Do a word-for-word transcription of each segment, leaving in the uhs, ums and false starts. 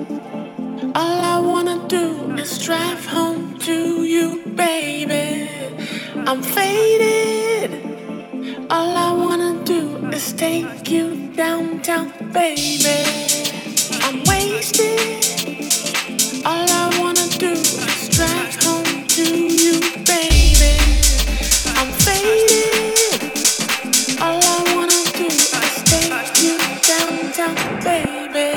All I wanna do is drive home to you, baby. I'm faded. All I wanna do is take you downtown, baby. I'm wasted. All I wanna do is drive home to you, baby. I'm faded. All I wanna do is take you downtown, baby.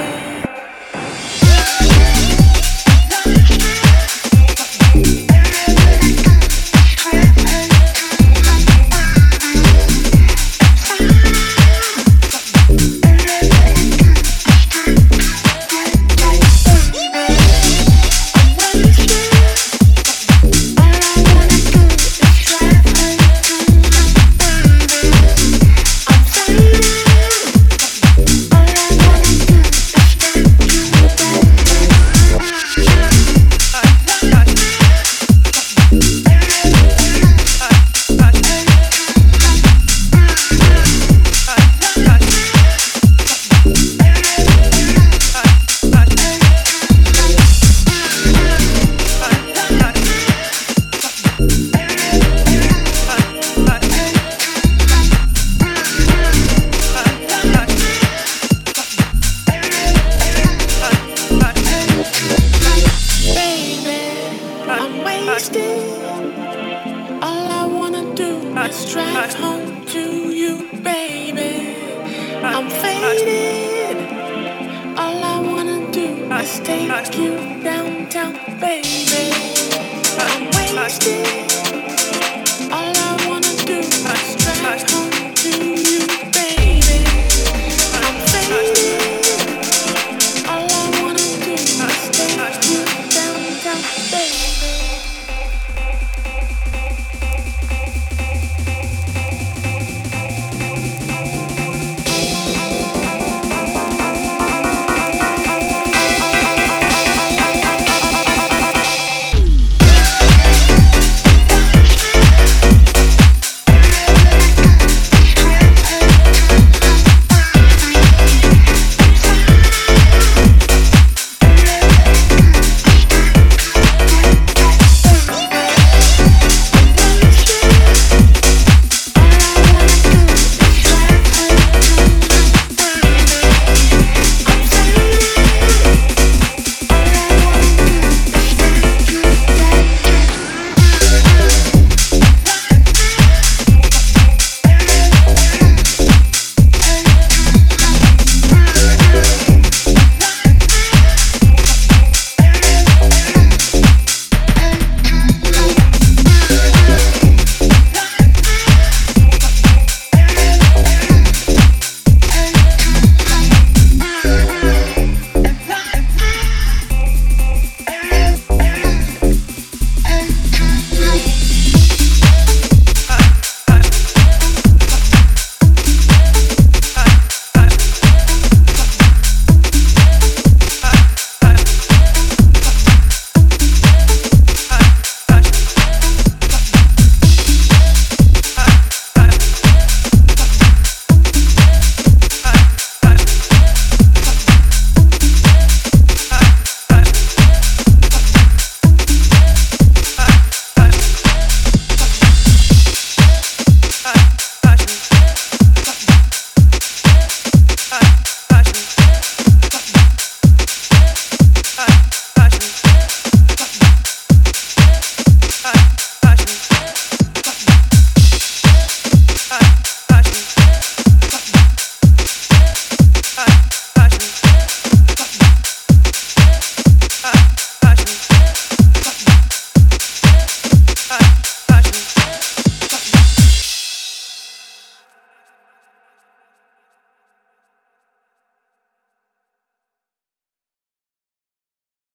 All I wanna do is drive home to you, baby. I'm faded. All I wanna do is take you downtown, baby. I'm wasted.